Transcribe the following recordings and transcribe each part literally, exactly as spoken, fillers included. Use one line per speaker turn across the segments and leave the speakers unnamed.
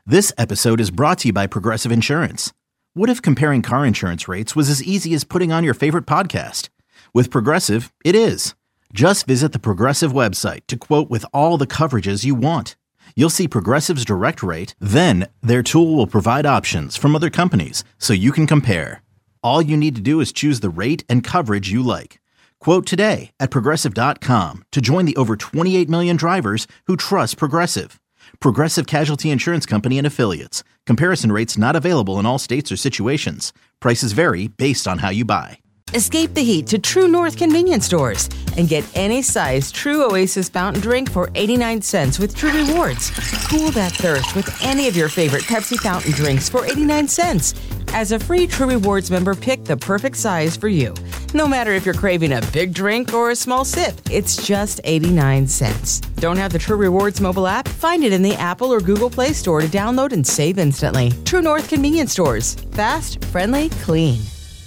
This episode is brought to you by Progressive Insurance. What if comparing car insurance rates was as easy as putting on your favorite podcast? With Progressive, it is. Just visit the Progressive website to quote with all the coverages you want. You'll see Progressive's direct rate, then their tool will provide options from other companies so you can compare. All you need to do is choose the rate and coverage you like. Quote today at progressive dot com to join the over twenty-eight million drivers who trust Progressive. Progressive Casualty Insurance Company and Affiliates. Comparison rates not available in all states or situations. Prices vary based on how you buy.
Escape the heat to True North convenience stores and get any size True Oasis fountain drink for eighty-nine cents with True Rewards. Cool that thirst with any of your favorite Pepsi fountain drinks for eighty-nine cents. As a free True Rewards member, pick the perfect size for you. No matter if you're craving a big drink or a small sip, it's just eighty-nine cents. Don't have the True Rewards mobile app? Find it in the Apple or Google Play Store to download and save instantly. True North convenience stores. Fast, friendly, clean.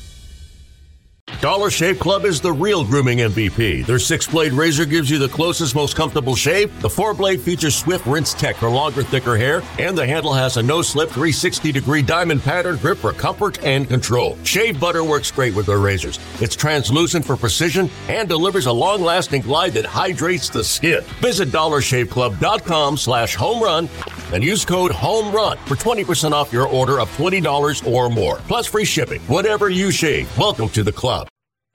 Dollar Shave Club is the real grooming M V P. Their six-blade razor gives you the closest, most comfortable shave. The four-blade features swift rinse tech for longer, thicker hair. And the handle has a no-slip three hundred sixty degree diamond pattern grip for comfort and control. Shave butter works great with their razors. It's translucent for precision and delivers a long-lasting glide that hydrates the skin. Visit dollar shave club dot com slash home run and use code HOMERUN for twenty percent off your order of twenty dollars or more. Plus free shipping. Whatever you shave, welcome to the club.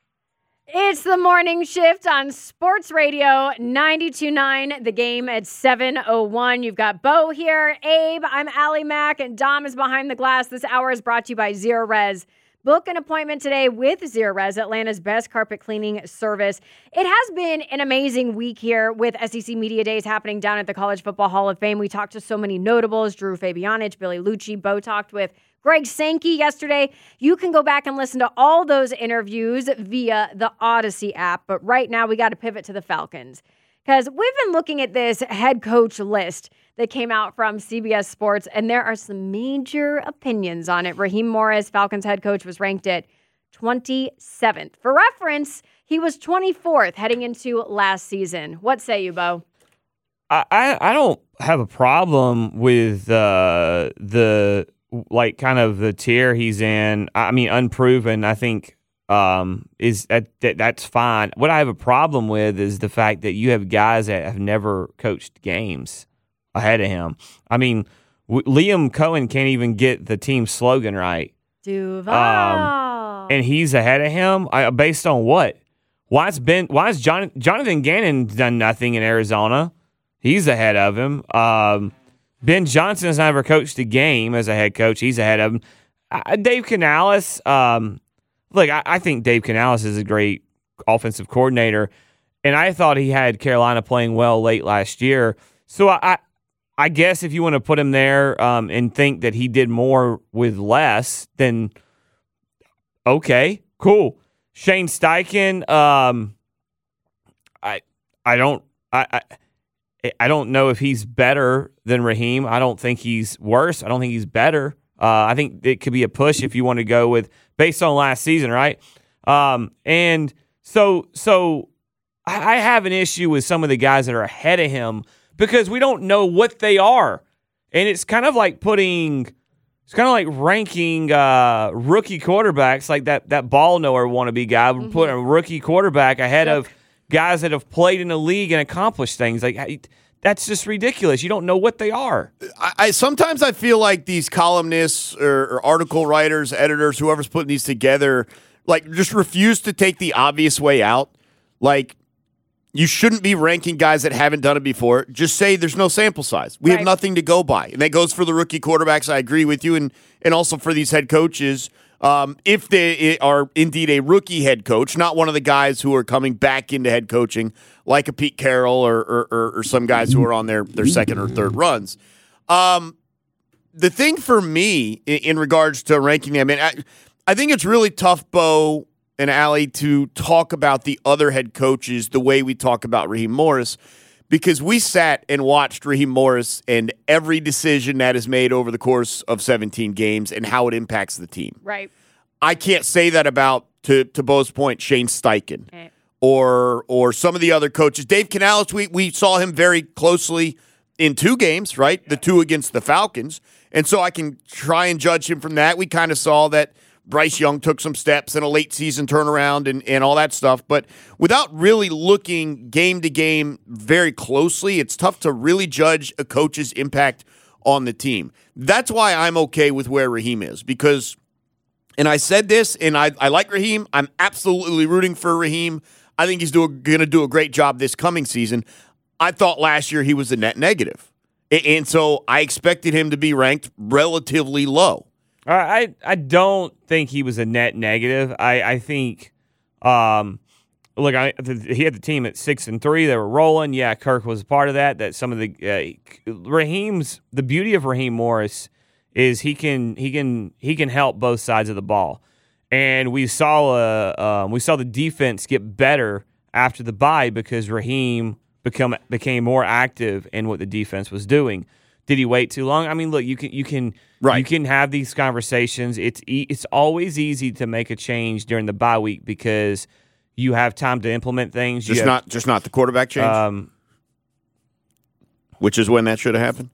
It's the morning shift on Sports Radio ninety-two point nine, the game at seven oh one. You've got Bo here, Abe, I'm Allie Mack, and Dom is behind the glass. This hour is brought to you by Zerorez. Book an appointment today with Zerorez, Atlanta's best carpet cleaning service. It has been an amazing week here with S E C Media Days happening down at the College Football Hall of Fame. We talked to so many notables, Drew Fabianich, Billy Lucci. Bo talked with Greg Sankey yesterday. You can go back and listen to all those interviews via the Odyssey app. But right now, we got to pivot to the Falcons because we've been looking at this head coach list that came out from C B S Sports, and there are some major opinions on it. Raheem Morris, Falcons head coach, was ranked at twenty-seventh. For reference, he was twenty-fourth heading into last season. What say you, Bo?
I, I, I don't have a problem with uh, the... like kind of the tier he's in. I mean, unproven, I think um, is that, that that's fine. What I have a problem with is the fact that you have guys that have never coached games ahead of him. I mean, w- Liam Cohen can't even get the team slogan right.
Duval.
Um, and he's ahead of him I, based on what? Why has been? Why has John, Jonathan Gannon done nothing in Arizona? He's ahead of him. Um, Ben Johnson has never coached a game as a head coach. He's ahead of him. Uh, Dave Canales, um, look, I, I think Dave Canales is a great offensive coordinator, and I thought he had Carolina playing well late last year. So I, I, I guess if you want to put him there um, and think that he did more with less, then okay, cool. Shane Steichen, um, I, I don't, I. I I don't know if he's better than Raheem. I don't think he's worse. I don't think he's better. Uh, I think it could be a push if you want to go with based on last season, right? Um, and so, so I have an issue with some of the guys that are ahead of him because we don't know what they are, and it's kind of like putting, it's kind of like ranking uh, rookie quarterbacks, like that that ball knower wannabe guy. We're mm-hmm. putting a rookie quarterback ahead yep. of guys that have played in the league and accomplished things. Like that's just ridiculous. You don't know what they are.
I, I sometimes I feel like these columnists or, or article writers, editors, whoever's putting these together, like just refuse to take the obvious way out. Like you shouldn't be ranking guys that haven't done it before. Just say there's no sample size. We right. have nothing to go by. And that goes for the rookie quarterbacks. I agree with you. And, and also for these head coaches. Um, if they are indeed a rookie head coach, not one of the guys who are coming back into head coaching, like a Pete Carroll or or, or, or some guys who are on their, their second or third runs. Um, the thing for me in, in regards to ranking them, I mean, I, I think it's really tough, Bo and Allie, to talk about the other head coaches the way we talk about Raheem Morris, because we sat and watched Raheem Morris and every decision that is made over the course of seventeen games and how it impacts the team.
Right.
I can't say that about, to, to Bo's point, Shane Steichen
okay.
or or some of the other coaches. Dave Canales, we, we saw him very closely in two games, right? The two against the Falcons. And so I can try and judge him from that. We kind of saw that Bryce Young took some steps in a late season turnaround and, and all that stuff. But without really looking game to game very closely, it's tough to really judge a coach's impact on the team. That's why I'm okay with where Raheem is, because, and I said this, and I, I like Raheem. I'm absolutely rooting for Raheem. I think he's going to do a great job this coming season. I thought last year he was a net negative. And, and so I expected him to be ranked relatively low.
I I don't think he was a net negative. I, I think, um, look, I, he had the team at six and three. They were rolling. Yeah, Kirk was a part of that. That some of the uh, Raheem's the beauty of Raheem Morris is he can he can he can help both sides of the ball, and we saw uh, um, we saw the defense get better after the bye because Raheem become became more active in what the defense was doing. Did he wait too long? I mean, look, you can you can
right.
you can have these conversations. It's e- it's always easy to make a change during the bye week because you have time to implement things.
Just
have,
not just not the quarterback change, um, which is when that should have happened.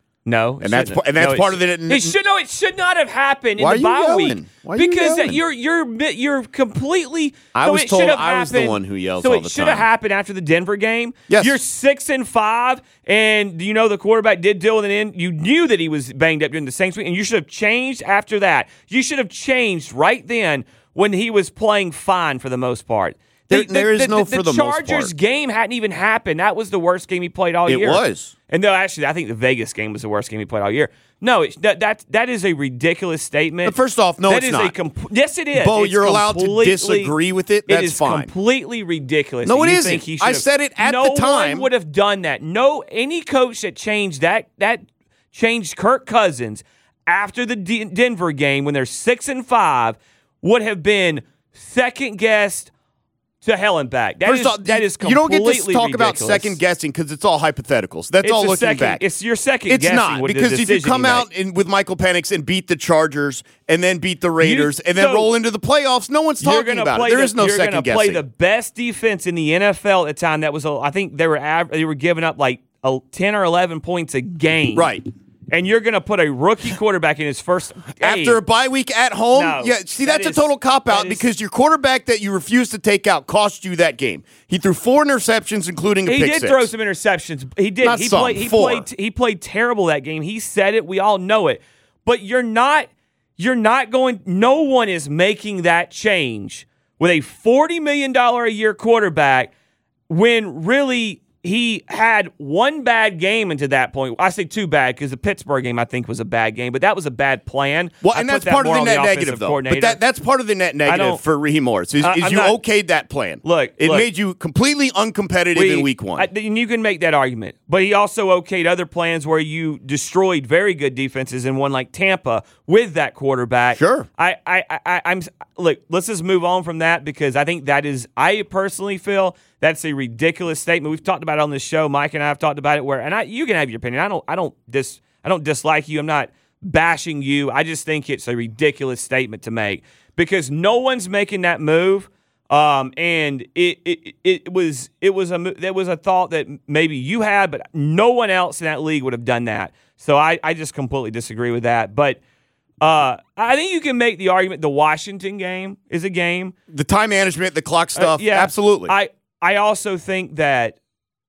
No,
and that's and that's
no,
part of
the.
it.
It should no, it should not have happened
Why
in the
are you
bye
yelling?
week
Why are you
because
yelling?
you're you're you're completely.
I
so
was
it
told
should have
I was the
happened,
one who yells
so
all
it
the
should
time.
have happened after the Denver game.
Yes.
You're six and five, and you know the quarterback did deal with an end. You knew that he was banged up during the Saints week, and you should have changed after that. You should have changed right then when he was playing fine for the most part.
There,
the,
there is
the,
no
the,
for the,
the
most
Chargers
part.
game hadn't even happened. That was the worst game he played all
It
year.
It was.
And no, actually, I think the Vegas game was the worst game he played all year. No, it, that that that is a ridiculous statement.
But first off, no,
that
it's
is
not.
A comp- yes, it is.
Bo,
It's
you're allowed to disagree with it. That's
it is
fine.
Completely ridiculous.
No,
that
it
you
isn't.
think he
I
should've-
said it at
no
the time.
one would have done that. No, any coach that changed that that changed Kirk Cousins after the D- Denver game when they're six and five would have been second guessed. To hell and back. That
First
is,
off,
that is
you don't
completely
get to talk
ridiculous.
about second guessing because it's all hypotheticals. That's
it's
all looking
second,
back.
It's your second
It's
guessing.
not
with
because
the
if you
decision
come
you
out
make.
in, with Michael Penix and beat the Chargers and then beat the Raiders
You-
and then
so
roll into the playoffs, no one's
You're
talking
gonna
about
play
it. There
the,
is no
you're
second
gonna
guessing.
play the best defense in the N F L at the time. That was, a, I think they were av- they were giving up like a, ten or eleven points a game.
Right.
And you're going to put a rookie quarterback in his first
After
hey,
a bye week at home?
No,
yeah, see,
that
that's
is-
a total cop-out
that is-
because your quarterback that you refused to take out cost you that game. He threw four interceptions, including a
He
pick
did
six.
throw some interceptions. He did.
Not
he
some,
played. He
four.
played. He played terrible that game. He said it. We all know it. But you're not. You're not going. No one is making that change with a forty million dollars a year quarterback when really he had one bad game into that point. I say two bad because the Pittsburgh game I think was a bad game, but that was a bad plan.
Well,
I
and
put
that's
that
part of
more
the
on
net
offensive
negative, though.
coordinator.
But that, that's part of the net negative
don't-
for Raheem Morris is,
I-
is
I'm
you
not-
okayed that plan.
Look,
it
look.
made you completely uncompetitive
We-
in week one.
I, and you can make that argument. But he also okayed other plans where you destroyed very good defenses in one like Tampa with that quarterback.
Sure.
I, I, I, I'm look, let's just move on from that because I think that is, I personally feel that's a ridiculous statement. We've talked about it on this show. Mike and I have talked about it where, and I, you can have your opinion. I don't, I don't dis, I don't dislike you. I'm not bashing you. I just think it's a ridiculous statement to make because no one's making that move. Um, and it, it, it was, it was a, there was a thought that maybe you had, but no one else in that league would have done that. So I, I just completely disagree with that. But, uh, I think you can make the argument the Washington game is a game.
the time management, the clock stuff,
Uh, yeah,
absolutely.
I, I also think that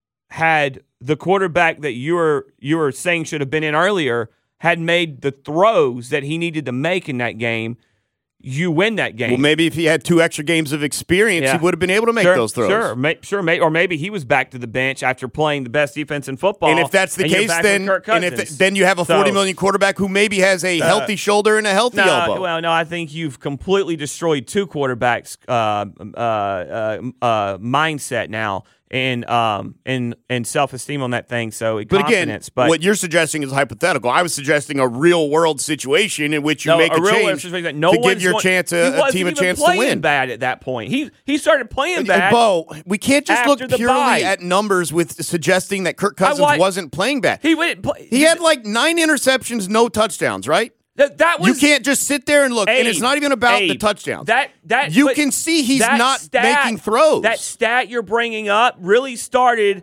had the quarterback that you were you were saying should have been in earlier had made the throws that he needed to make in that game, you win that game.
well, maybe if he had two extra games of experience,
Yeah.
he would have been able to make
sure,
those throws.
Sure, may, sure, may, or maybe he was back to the bench after playing the best defense in football.
And if that's the
and you're
case,
back
then
with Kirk
and if
Cousins.
th- then you have a
So-
forty million quarterback who maybe has a healthy shoulder and a healthy
No,
elbow.
well, no, I think you've completely destroyed two quarterbacks' uh, uh, uh, uh, mindset now and um and and self esteem on that thing. So
But again,
confidence. But
what you're suggesting is hypothetical. I was suggesting a real world situation in which you
no,
make a,
a real
change
situation that no
to give
one's
your
going-
chance
he
a, a
wasn't
team a
even
chance to
playing
win.
bad at that point. He he started playing
And,
bad.
Bo, we can't just look
after the
purely
bye.
at numbers with suggesting that Kirk Cousins
wa-
wasn't playing bad.
He went. Play,
He had like nine interceptions, no touchdowns, right?
that, that was
You can't just sit there and look, and it's
Abe,
not even about the
Abe,
touchdowns.
That that
You
but
can see he's
that
not
stat-
making throws.
That stat you're bringing up really started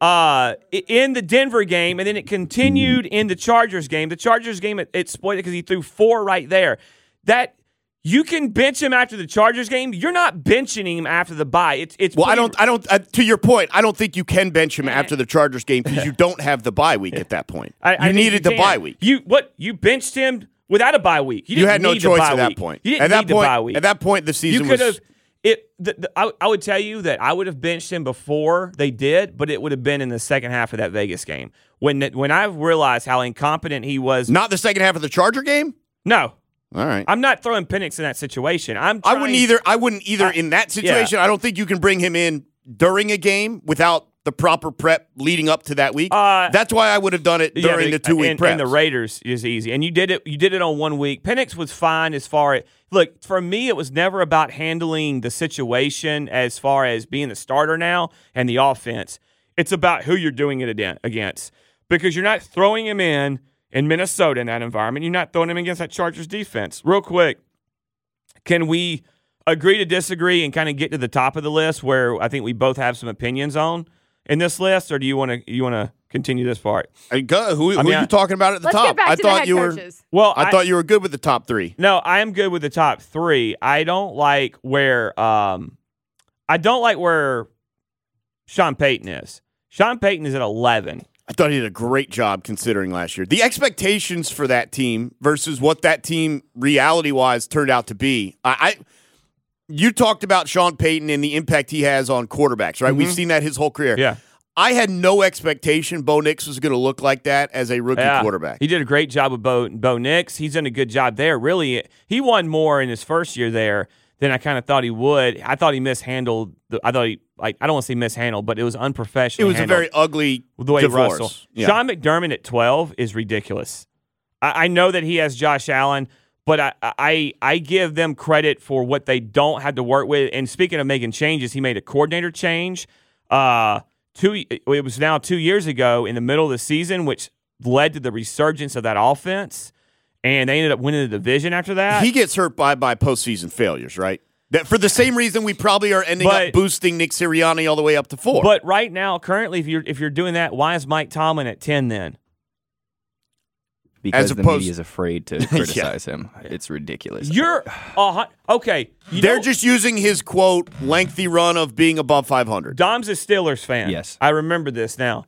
uh, in the Denver game, and then it continued in the Chargers game. The Chargers game, it, it spoiled it because he threw four right there. That you can bench him after the Chargers game. You're not benching him after the bye. It's it's
well,
pretty,
I don't, I don't. Uh, to your point, I don't think you can bench him after the Chargers game because you don't have the bye week at that point.
I,
you
I
needed
you
the
can.
bye week.
You what? You benched him without a bye week. You,
You
didn't
had no
need
choice
the bye
at that
week.
point.
You didn't
At that
need the
point,
bye week.
at that point, the season
you could
was.
have. It. The, the, I, I would tell you that I would have benched him before they did, but it would have been in the second half of that Vegas game when when I realized how incompetent he was.
Not the second half of the Charger game.
No.
All right.
I'm not throwing Penix in that situation. I'm.
I
Trying,
wouldn't either. I wouldn't either
I,
in that situation. Yeah. I don't think you can bring him in during a game without the proper prep leading up to that week. Uh, That's why I would have done it during
yeah,
the two week prep.
And the Raiders is easy, and you did it. You did it on one week. Penix was fine as far as look for me. It was never about handling the situation as far as being the starter now and the offense. It's about who you're doing it against because you're not throwing him in in Minnesota in that environment. You're not throwing him against that Chargers defense. Real quick, can we agree to disagree and kind of get to the top of the list where I think we both have some opinions on in this list, or do you want to you want to continue this part?
Hey, go, who, who
I mean,
are you talking about at the
let's
top?
Get back
I
to
thought
the head
you
coaches.
were.
Well,
I,
I
thought you were good with the top three.
No, I am good with the top three. I don't like where um, I don't like where Sean Payton is. Sean Payton is at eleven.
I thought he did a great job considering last year. The expectations for that team versus what that team reality-wise turned out to be. I, I you talked about Sean Payton and the impact he has on quarterbacks, right? Mm-hmm. We've seen that his whole career.
Yeah.
I had no expectation Bo Nix was going to look like that as a rookie
yeah.
quarterback.
He did a great job with Bo, Bo Nix. He's done a good job there. Really, he won more in his first year there than I kind of thought he would. I thought he mishandled. The, I thought he like I don't want to say mishandled, but it was unprofessional.
It was a very ugly
the way
divorce.
Russell.
Yeah.
Sean McDermott at twelve is ridiculous. I, I know that he has Josh Allen, but I, I I give them credit for what they don't have to work with. And speaking of making changes, he made a coordinator change. Uh, two it was now two years ago in the middle of the season, which led to the resurgence of that offense. And they ended up winning the division after that.
He gets hurt by by postseason failures, right? That for the same reason we probably are ending
but,
up boosting Nick Sirianni all the way up to four.
But right now, currently, if you're if you're doing that, why is Mike Tomlin at ten then?
Because
As
the
opposed,
media is afraid to criticize yeah. him. It's ridiculous.
You're uh, okay. You
They're
know,
just using his quote lengthy run of being above five hundred.
Dom's a Steelers fan.
Yes,
I remember this now.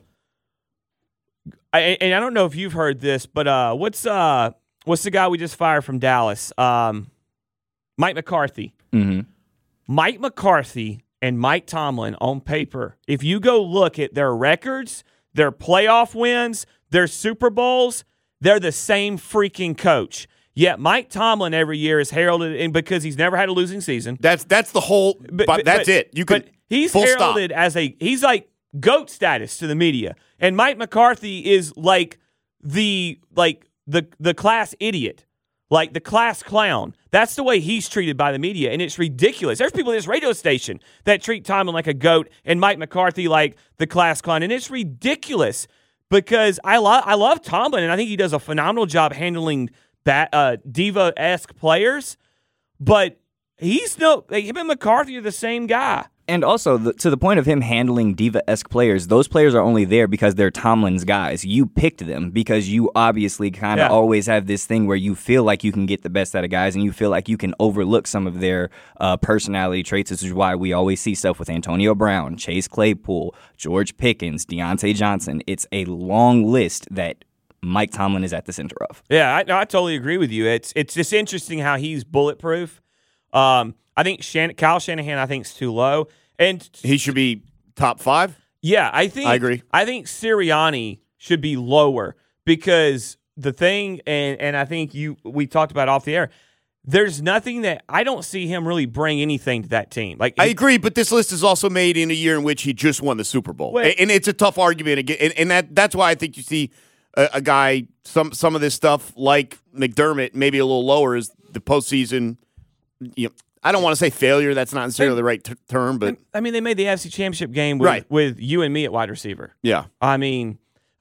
I, and I don't know if you've heard this, but uh, what's uh, what's the guy we just fired from Dallas? Um, Mike McCarthy.
Mm-hmm.
Mike McCarthy and Mike Tomlin on paper. If you go look at their records, their playoff wins, their Super Bowls, they're the same freaking coach. Yet Mike Tomlin every year is heralded, and because he's never had a losing season.
That's that's the whole. But, but that's
but,
it. You can.
But he's
full
heralded
stop.
as a he's like GOAT status to the media, and Mike McCarthy is like the like the the class idiot, like the class clown. That's the way he's treated by the media, and it's ridiculous. There's people at this radio station that treat Tomlin like a goat and Mike McCarthy like the class clown, and it's ridiculous because I love I love Tomlin, and I think he does a phenomenal job handling that uh, diva-esque players, but he's no like, him and McCarthy are the same guy.
And also, the, to the point of him handling diva-esque players, those players are only there because they're Tomlin's guys. You picked them because you obviously kind of
yeah.
always have this thing where you feel like you can get the best out of guys and you feel like you can overlook some of their uh, personality traits. This is why we always see stuff with Antonio Brown, Chase Claypool, George Pickens, Deontay Johnson. It's a long list that Mike Tomlin is at the center of.
Yeah, I, no, I totally agree with you. It's it's just interesting how he's bulletproof. Um, I think Shan- Kyle Shanahan, I think, is too low, and
he should be top five.
Yeah, I think
I agree.
I think Sirianni should be lower because the thing, and and I think you we talked about off the air. There's nothing that I don't see him really bring anything to that team. Like
I
he,
agree, but this list is also made in a year in which he just won the Super Bowl,
Wait.
and it's a tough argument again. And, and that that's why I think you see a, a guy some some of this stuff like McDermott maybe a little lower is the postseason. You know, I don't want to say failure. That's not necessarily the right t- term, but
I mean, they made the A F C Championship game with,
right.
with you and me at wide receiver.
Yeah,
I mean,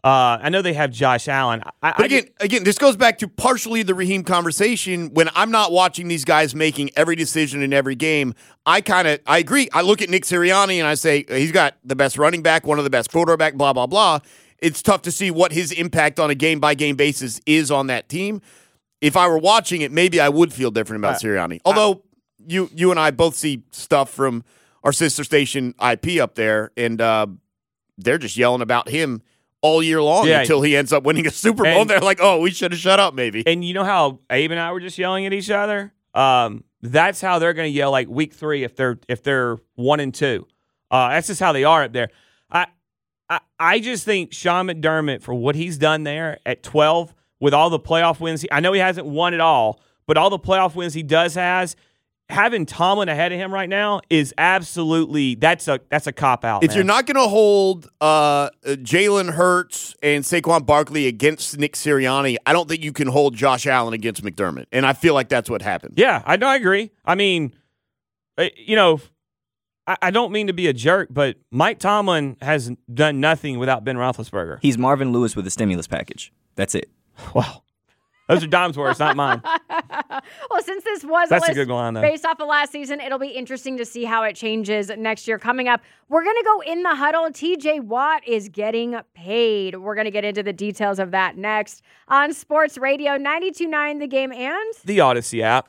Uh, I know they have Josh Allen. I,
but again,
I,
again, this goes back to partially the Raheem conversation. When I'm not watching these guys making every decision in every game, I kind of I agree. I look at Nick Sirianni and I say he's got the best running back, one of the best quarterback, blah blah blah. It's tough to see what his impact on a game by game basis is on that team. If I were watching it, maybe I would feel different about uh, Sirianni. Although I, you you and I both see stuff from our sister station I P up there, and uh, they're just yelling about him all year long yeah. until he ends up winning a Super Bowl. And they're like, oh, we should have shut up maybe.
And you know how Abe and I were just yelling at each other? Um, that's how they're going to yell like week three if they're if they're one and two. Uh, that's just how they are up there. I, I I just think Sean McDermott, for what he's done there at twelve with all the playoff wins, he, I know he hasn't won it all, but all the playoff wins he does has, having Tomlin ahead of him right now is absolutely that's a that's a cop out.
If
man.
You're not going to hold uh, Jalen Hurts and Saquon Barkley against Nick Sirianni, I don't think you can hold Josh Allen against McDermott, and I feel like that's what happened.
Yeah, I know. I agree. I mean, you know, I, I don't mean to be a jerk, but Mike Tomlin has done nothing without Ben Roethlisberger.
He's Marvin Lewis with a stimulus package. That's it.
Wow. Those are Dom's words, not mine.
Well, since this was
That's
a,
a good line, though.
Based off of last season, it'll be interesting to see how it changes next year. Coming up, we're going to go in the huddle. T J Watt is getting paid. We're going to get into the details of that next on Sports Radio ninety-two point nine The Game and
the Odyssey app.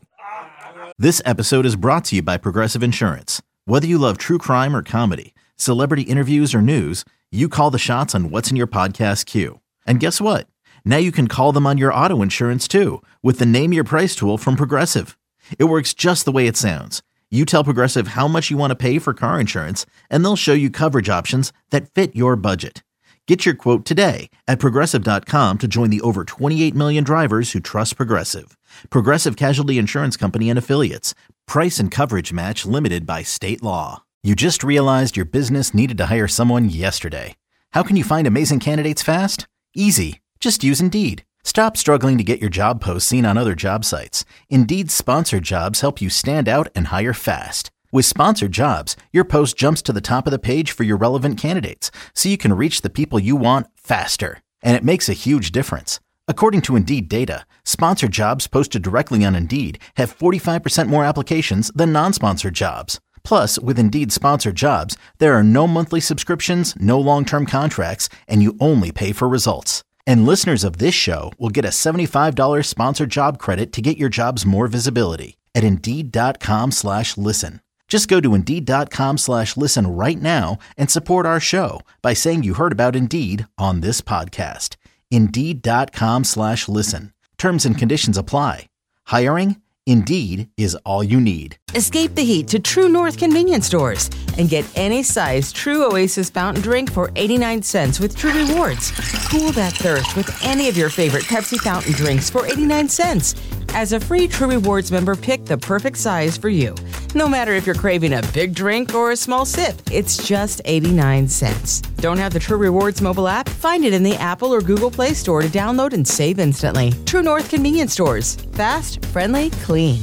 This episode is brought to you by Progressive Insurance. Whether you love true crime or comedy, celebrity interviews or news, you call the shots on what's in your podcast queue. And guess what? Now you can call them on your auto insurance, too, with the Name Your Price tool from Progressive. It works just the way it sounds. You tell Progressive how much you want to pay for car insurance, and they'll show you coverage options that fit your budget. Get your quote today at Progressive dot com to join the over twenty-eight million drivers who trust Progressive. Progressive Casualty Insurance Company and Affiliates. Price and coverage match limited by state law. You just realized your business needed to hire someone yesterday. How can you find amazing candidates fast? Easy. Just use Indeed. Stop struggling to get your job posts seen on other job sites. Indeed's sponsored jobs help you stand out and hire fast. With sponsored jobs, your post jumps to the top of the page for your relevant candidates, so you can reach the people you want faster. And it makes a huge difference. According to Indeed data, sponsored jobs posted directly on Indeed have forty-five percent more applications than non-sponsored jobs. Plus, with Indeed sponsored jobs, there are no monthly subscriptions, no long-term contracts, and you only pay for results. And listeners of this show will get a seventy-five dollars sponsored job credit to get your jobs more visibility at Indeed.com slash listen. Just go to Indeed.com slash listen right now and support our show by saying you heard about Indeed on this podcast. Indeed.com slash listen. Terms and conditions apply. Hiring? Indeed is all you need.
Escape the heat to True North convenience stores and get any size True Oasis fountain drink for eighty-nine cents with True Rewards. Cool that thirst with any of your favorite Pepsi fountain drinks for eighty-nine cents. As a free True Rewards member, pick the perfect size for you. No matter if you're craving a big drink or a small sip, it's just eighty-nine cents. Don't have the True Rewards mobile app? Find it in the Apple or Google Play Store to download and save instantly. True North convenience stores. Fast, friendly, clean.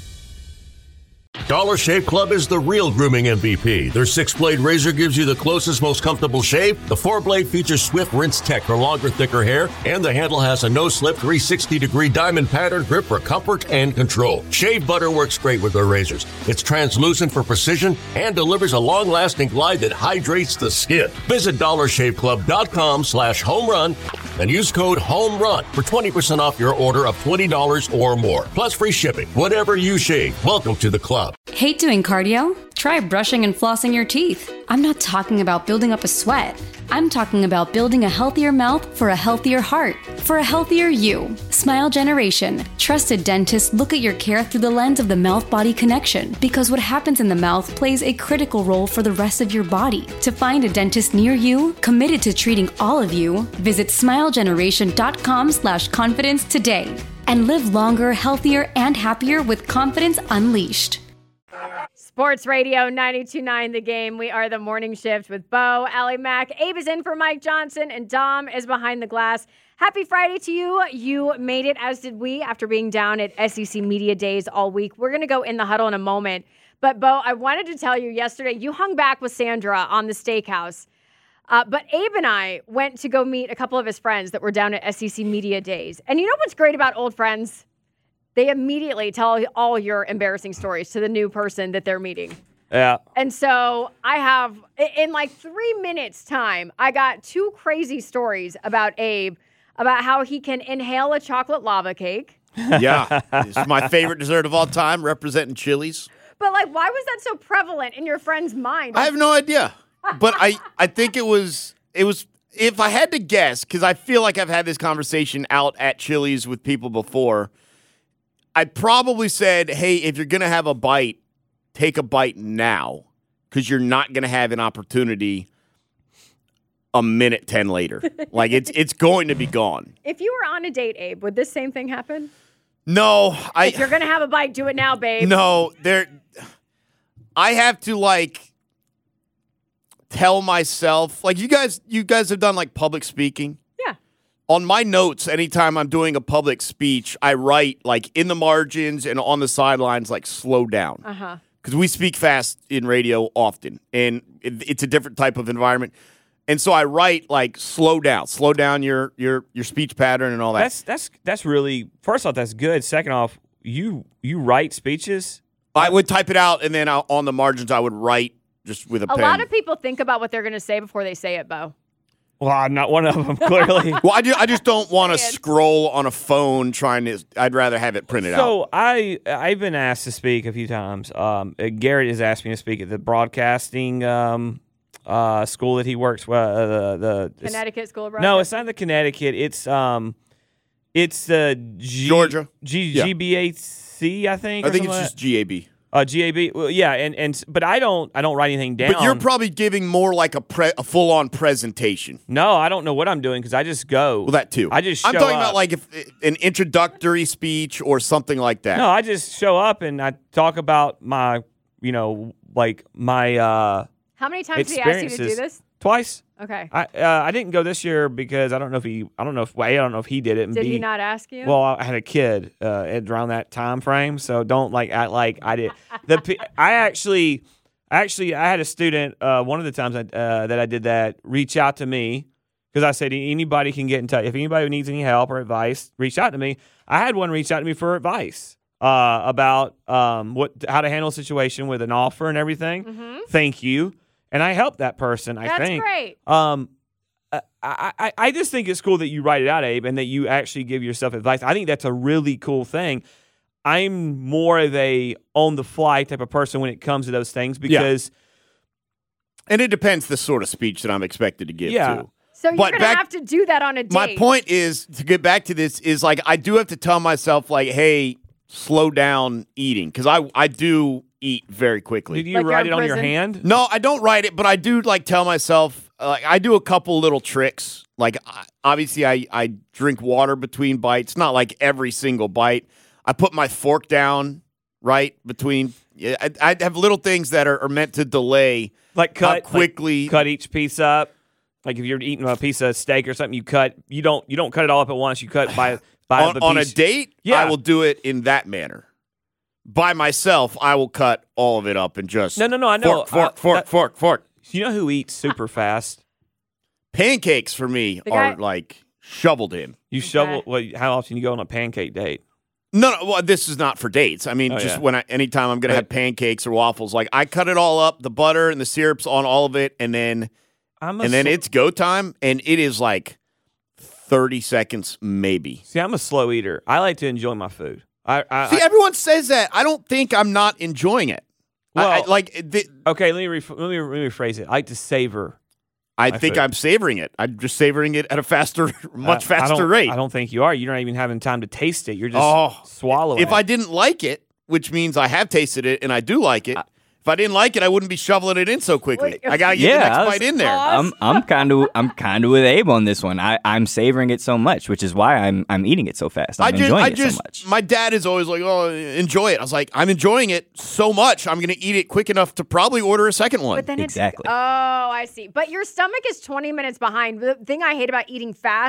Dollar Shave Club is the real grooming M V P. Their six-blade razor gives you the closest, most comfortable shave. The four-blade features Swift Rinse Tech for longer, thicker hair, and the handle has a no-slip three hundred sixty degree diamond pattern grip for comfort and control. Shave butter works great with their razors. It's translucent for precision and delivers a long-lasting glide that hydrates the skin. Visit dollar shave club dot com slash home run and use code HOMERUN for twenty percent off your order of twenty dollars or more, plus free shipping. Whatever you shave, welcome to the club.
Hate doing cardio? Try brushing and flossing your teeth. I'm not talking about building up a sweat. I'm talking about building a healthier mouth for a healthier heart, for a healthier you. Smile Generation. Trusted dentists look at your care through the lens of the mouth-body connection, because what happens in the mouth plays a critical role for the rest of your body. To find a dentist near you, committed to treating all of you, visit smile generation dot com slash confidence today. And live longer, healthier, and happier with confidence unleashed.
Sports Radio ninety-two point nine The Game. We are the morning shift with Bo, Allie Mack. Abe is in for Mike Johnson, and Dom is behind the glass. Happy Friday to you. You made it, as did we, after being down at S E C Media Days all week. We're going to go in the huddle in a moment. But, Bo, I wanted to tell you yesterday, you hung back with Sandra on the steakhouse. Uh, but Abe and I went to go meet a couple of his friends that were down at S E C Media Days. And you know what's great about old friends? They immediately tell all your embarrassing stories to the new person that they're meeting.
Yeah.
And so I have, in like three minutes time, I got two crazy stories about Abe, about how he can inhale a chocolate lava cake.
Yeah. It's my favorite dessert of all time, representing Chili's.
But like, why was that so prevalent in your friend's mind?
I have no idea. But I, I think it was, it was, if I had to guess, because I feel like I've had this conversation out at Chili's with people before, I probably said, hey, if you're going to have a bite, take a bite now, because you're not going to have an opportunity a minute ten later. Like, it's it's going to be gone.
If you were on a date, Abe, would this same thing happen?
No. I.
If you're going to have a bite, do it now, babe.
No. There. I have to, like, tell myself, like, you guys, you guys have done, like, public speaking.
Yeah.
On my notes, anytime I'm doing a public speech, I write, like, in the margins and on the sidelines, like, slow down.
Uh-huh.
Because we speak fast in radio often, and it, it's a different type of environment. And so I write, like, slow down. Slow down your your your speech pattern and all that.
That's that's that's really, first off, that's good. Second off, you you write speeches?
I would type it out, and then I, on the margins, I would write just with a,
a
pen.
A lot of people think about what they're going to say before they say it, Bo.
Well, I'm not one of them, clearly.
Well, I, do, I just don't want to scroll on a phone trying to. I'd rather have it printed
so
out.
So I I've been asked to speak a few times. Um, uh, Garrett has asked me to speak at the broadcasting um, uh, school that he works with. Uh, the, the
Connecticut School of
No,
Broadcasting?
it's not the Connecticut. It's um, it's the G-
Georgia.
G-
Yeah.
G B A C, I think.
I
or
think it's
something like
just G A B.
Uh, G A B, well, yeah, and, and but I don't I don't write anything down.
But you're probably giving more like a pre, a full on presentation.
No, I don't know what I'm doing because I just go.
Well, that too.
I just.
I'm
show
talking
up.
about like if, an introductory speech or something like that.
No, I just show up and I talk about my, you know, like my uh,
How many times did he ask you to do
experiences.
this?
Twice.
Okay.
I uh, I didn't go this year because I don't know if he I don't know if well, A, I don't know if he did it. And
Did
B,
he not ask you?
Well, I had a kid uh, at around that time frame, so don't like act like I did. The p- I actually, actually, I had a student uh, one of the times I, uh, that I did that reach out to me because I said anybody can get in touch. If anybody needs any help or advice, reach out to me. I had one reach out to me for advice uh, about um, what how to handle a situation with an offer and everything.
Mm-hmm.
Thank you, and I helped that person. I
That's
think
great.
Um, I, I, I just think it's cool that you write it out, Abe, and that you actually give yourself advice. I think that's a really cool thing. I'm more of a on-the-fly type of person when it comes to those things because...
Yeah. And it depends the sort of speech that I'm expected to give,
Yeah.
too.
So you're
But
going to
back-
have to do that on a date.
My point is, to get back to this, is like I do have to tell myself, like, hey, slow down eating. Because I, I do eat very quickly.
Did you
Like you're
write
in
it on your
prison?
hand?
No, I don't write it, but I do like tell myself uh, like I do a couple little tricks. Like I- obviously, I I drink water between bites. Not like every single bite. I put my fork down right between. Yeah, I, I have little things that are, are meant to delay
Like
how
cut
quickly.
like cut each piece up. Like if you're eating a piece of steak or something, you cut. You don't you don't cut it all up at once. You cut by by
on,
the
on a
piece.
date.
Yeah.
I will do it in that manner. By myself, I will cut all of it up and just
No, no, no. I know.
fork, fork,
Uh,
fork,
that-
fork, fork.
You know who eats super fast?
Pancakes for me
The
are
guy-
like shoveled in.
You
Okay.
shovel. Well, how often you go on a pancake date?
No, no, well, this is not for dates. I mean,
Oh,
just
yeah.
when I, anytime I'm going to
But-
have pancakes or waffles, like I cut it all up, the butter and the syrups on all of it, and then
I'm a
and then
sl-
it's go time, and it is like thirty seconds maybe.
See, I'm a slow eater. I like to enjoy my food. I, I,
See,
I
everyone says that. I don't think I'm not enjoying it. I- I,
Well-
like, the,
okay. Let me ref- let me let me rephrase it. I like to savor.
I
my
think
food.
I'm savoring it. I'm just savoring it at a faster, much
Uh, I
faster
don't-
rate.
I don't think you are. You're not even having time to taste it. You're just
Oh,
swallowing.
If
it.
I didn't like it, which means I have tasted it and I do like it. If I didn't like it, I wouldn't be shoveling it in so quickly.
Wait.
I gotta get
Yeah,
the next
I was-
bite in there.
Pause.
I'm I'm kind of I'm kind of with Abe on this one. I I'm savoring it so much, which is why I'm I'm eating it so fast. I'm
I just,
enjoying
I
it
just,
so much.
my dad is always like, "Oh, enjoy it." I was like, "I'm enjoying it so much. I'm gonna eat it quick enough to probably order a second one."
But then
Exactly.
it's oh, I see. But your stomach is twenty minutes behind. The thing I hate about eating fast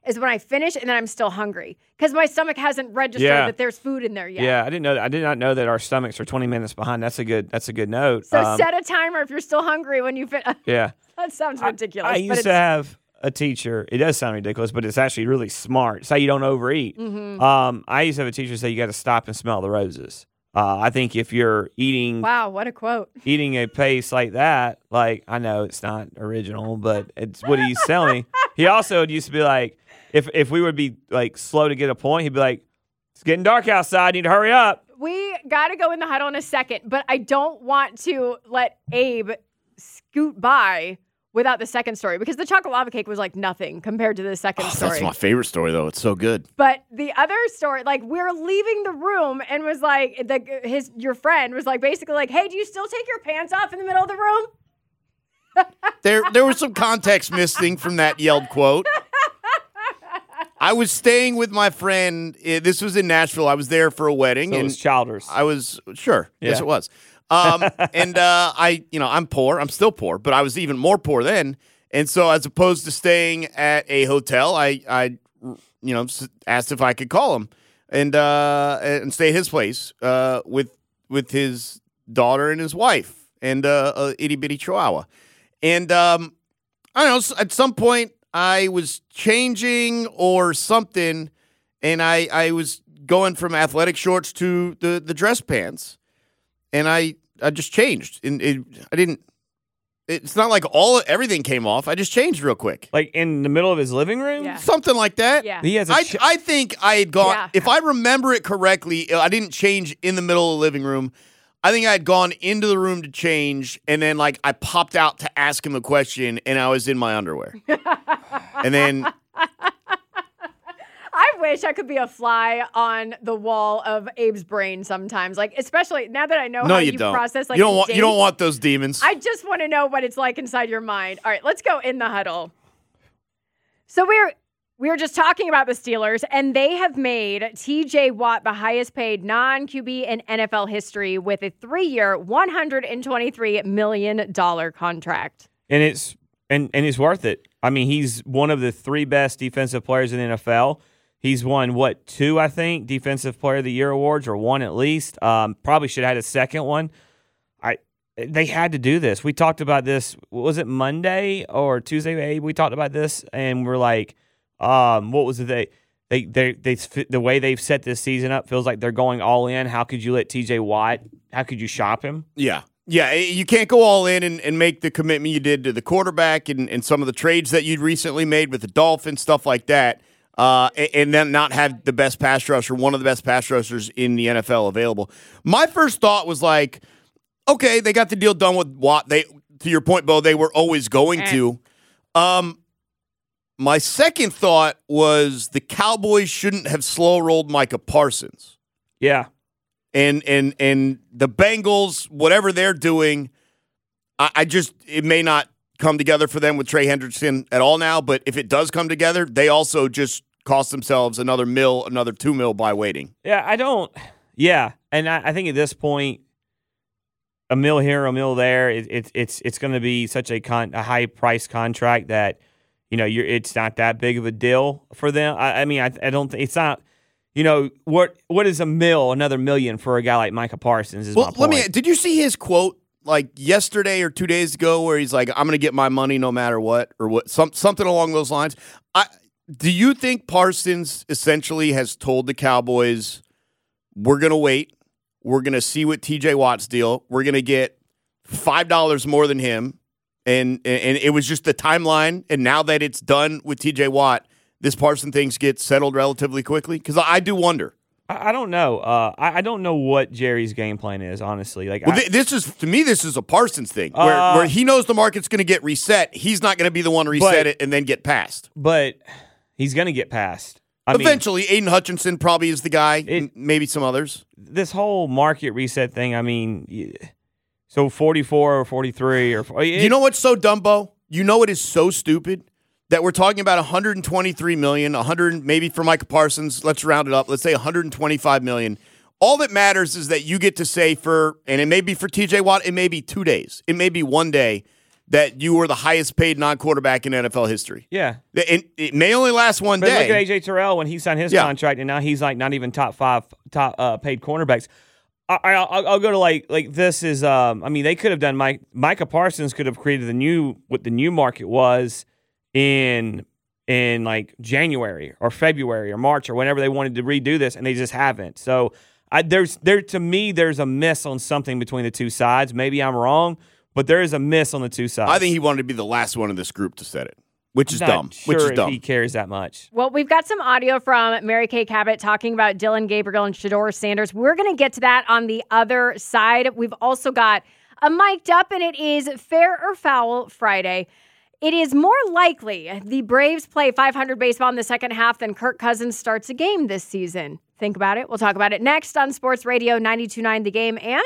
is when I finish and then I'm still hungry because my stomach hasn't registered
Yeah.
that there's food in there yet.
Yeah, I didn't know. I did not know that our stomachs are twenty minutes behind. That's a good. That's a good note.
So
Um,
set a timer if you're still hungry when you finish.
yeah,
That sounds ridiculous.
I, I
but
used
it's,
to have a teacher. It does sound ridiculous, but it's actually really smart. It's how you don't overeat.
Mm-hmm.
Um, I used to have a teacher say you got to stop and smell the roses. Uh, I think if you're eating
wow, what a quote.
eating a pace like that, like I know it's not original, but it's what he's telling. He also used to be like, if if we would be like slow to get a point, he'd be like, "It's getting dark outside. Need to hurry up."
We got to go in the huddle in a second, but I don't want to let Abe scoot by without the second story because the chocolate lava cake was like nothing compared to the second
Oh,
story.
that's my favorite story, though. It's so good.
But the other story, like we're leaving the room and was like, the, his your friend was like basically like, hey, do you still take your pants off in the middle of the room?
There, there was some context missing from that yelled quote. I was staying with my friend. eh, This was in Nashville. I was there for a wedding,
So it
and
was Childers.
I was sure. Yes,
Yeah.
it was. Um, and uh, I, you know, I'm poor. I'm still poor, but I was even more poor then. And so, as opposed to staying at a hotel, I, I, you know, s- asked if I could call him and uh, and stay at his place uh, with with his daughter and his wife and uh, a itty bitty chihuahua. And um, I don't know. s- At some point, I was changing or something, and I I was going from athletic shorts to the the dress pants. And I, I just changed. And it, I didn't. It's not like all everything came off. I just changed real quick,
Like in the middle of his living room.
Yeah.
something like that.
Yeah.
He has a
I,
ch-
I think I had gone.
Yeah.
If I remember it correctly, I didn't change in the middle of the living room. I think I had gone into the room to change, and then like I popped out to ask him a question, and I was in my underwear. And then
I wish I could be a fly on the wall of Abe's brain sometimes. Like, especially now that I know
no,
how
you,
you,
don't.
process like
you don't want.
dates,
You don't want those demons.
I just want to know what it's like inside your mind. All right, let's go in the huddle. So we're we were just talking about the Steelers, and they have made T J Watt the highest paid non-Q B in N F L history with a three-year, one hundred twenty-three million dollars contract.
and it's and and it's worth it. I mean, he's one of the three best defensive players in the N F L. He's won what two, I think, Defensive Player of the Year awards, or one at least. Um, probably should have had a second one. I they had to do this. We talked about this. Was it Monday or Tuesday? We talked about this, and we're like, um, what was it? They they they they the way they've set this season up feels like they're going all in. How could you let T J Watt? How could you shop him?
Yeah. Yeah, you can't go all in and, and make the commitment you did to the quarterback and, and some of the trades that you'd recently made with the Dolphins, stuff like that, uh, and, and then not have the best pass rusher, one of the best pass rushers in the N F L available. My first thought was like, okay, they got the deal done with Watt. They, to your point, Bo, they were always going
Eh.
to. Um, my second thought was the Cowboys shouldn't have slow-rolled Micah Parsons.
Yeah.
And and and the Bengals, whatever they're doing, I, I just it may not come together for them with Trey Hendrickson at all now. But if it does come together, they also just cost themselves another mil, another two mil by waiting.
Yeah, I don't. Yeah, and I, I think at this point, a mill here, a mill there, it, it, it's it's going to be such a con, a high price contract that you know you're it's not that big of a deal for them. I, I mean, I, I don't think it's not. You know what? What is a mill? Another million for a guy like Micah Parsons is
Well,
my point.
let me. Did you see his quote like yesterday or two days ago, where he's like, "I'm going to get my money no matter what," or what? Some something along those lines. I do you think Parsons essentially has told the Cowboys, "We're going to wait. We're going to see what T J Watt's deal. We're going to get five dollars more than him," and and it was just the timeline. And now that it's done with T J Watt, this Parson things get settled relatively quickly? Because I do wonder.
I, I don't know. Uh, I, I don't know what Jerry's game plan is, honestly. Like,
Well,
I,
th- this is to me, this is a Parsons thing where,
Uh,
where he knows the market's going to get reset. He's not going to be the one to reset
But-
it and then get passed.
but he's going to get passed. I mean,
Eventually, Aiden Hutchinson probably is the guy.
It-
m- maybe some others.
this whole market reset thing. I mean, y- so forty-four or forty-three or it,
you know what's so dumb, Bo? You know it is so stupid that we're talking about one hundred twenty-three million dollars, one hundred maybe for Micah Parsons. Let's round it up. Let's say one hundred twenty-five million dollars. All that matters is that you get to say for, and it may be for T J Watt, it may be two days, it may be one day, that you were the highest paid non-quarterback in N F L history.
Yeah.
It, it may only last one
but
day.
Look at A J Terrell when he signed his
yeah.
contract, and now he's like not even top five top uh, paid cornerbacks. I, I, I'll, I'll go to like like this is. Um, I mean, they could have done. Mike Micah Parsons could have created the new what the new market was in in like January or February or March or whenever they wanted to redo this, and they just haven't. So I, there's there to me there's a miss on something between the two sides. Maybe I'm wrong, but there is a miss on the two sides.
I think he wanted to be the last one in this group to set it, which is
Not
dumb.
Sure
which is
if
dumb.
he cares that much.
Well, we've got some audio from Mary Kay Cabot talking about Dillon Gabriel and Shedeur Sanders. We're going to get to that on the other side. We've also got a mic'd up, and it is Fair or Foul Friday. It is more likely the Braves play five hundred baseball in the second half than Kirk Cousins starts a game this season. Think about it. We'll talk about it next on Sports Radio ninety-two point nine The Game and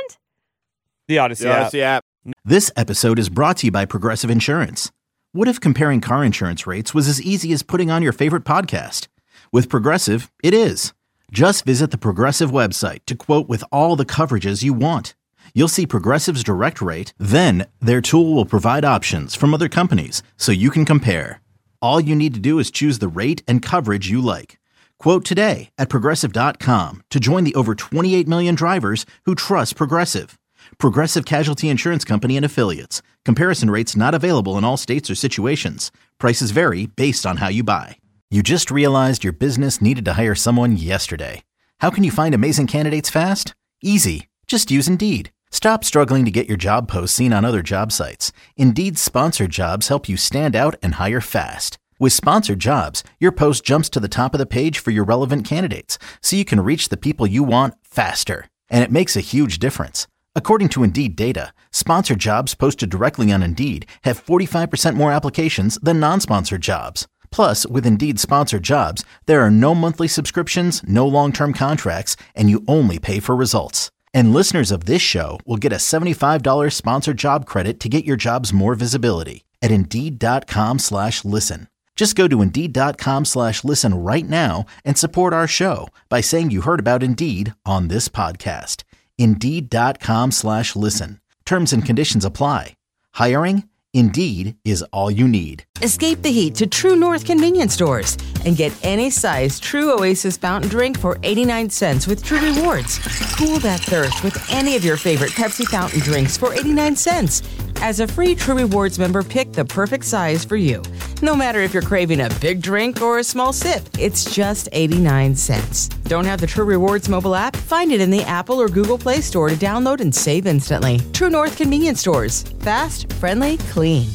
The Odyssey,
The Odyssey app.
app.
This episode is brought to you by Progressive Insurance. What if comparing car insurance rates was as easy as putting on your favorite podcast? With Progressive, it is. Just visit the Progressive website to quote with all the coverages you want. You'll see Progressive's direct rate, then their tool will provide options from other companies so you can compare. All you need to do is choose the rate and coverage you like. Quote today at Progressive dot com to join the over twenty-eight million drivers who trust Progressive. Progressive Casualty Insurance Company and Affiliates. Comparison rates not available in all states or situations. Prices vary based on how you buy. You just realized your business needed to hire someone yesterday. How can you find amazing candidates fast? Easy. Just use Indeed. Stop struggling to get your job posts seen on other job sites. Indeed's sponsored jobs help you stand out and hire fast. With sponsored jobs, your post jumps to the top of the page for your relevant candidates, so you can reach the people you want faster. And it makes a huge difference. According to Indeed data, sponsored jobs posted directly on Indeed have forty-five percent more applications than non-sponsored jobs. Plus, with Indeed sponsored jobs, there are no monthly subscriptions, no long-term contracts, and you only pay for results. And listeners of this show will get a seventy-five dollars sponsored job credit to get your jobs more visibility at Indeed.com slash listen. Just go to Indeed.com slash listen right now and support our show by saying you heard about Indeed on this podcast. Indeed.com slash listen. Terms and conditions apply. Hiring? Indeed is all you need.
Escape the heat to True North convenience stores and get any size True Oasis fountain drink for eighty-nine cents with True Rewards. Cool that thirst with any of your favorite Pepsi fountain drinks for eighty-nine cents. As a free True Rewards member, pick the perfect size for you. No matter if you're craving a big drink or a small sip, it's just eighty-nine cents. Don't have the True Rewards mobile app? Find it in the Apple or Google Play Store to download and save instantly. True North convenience stores. Fast, friendly, clean.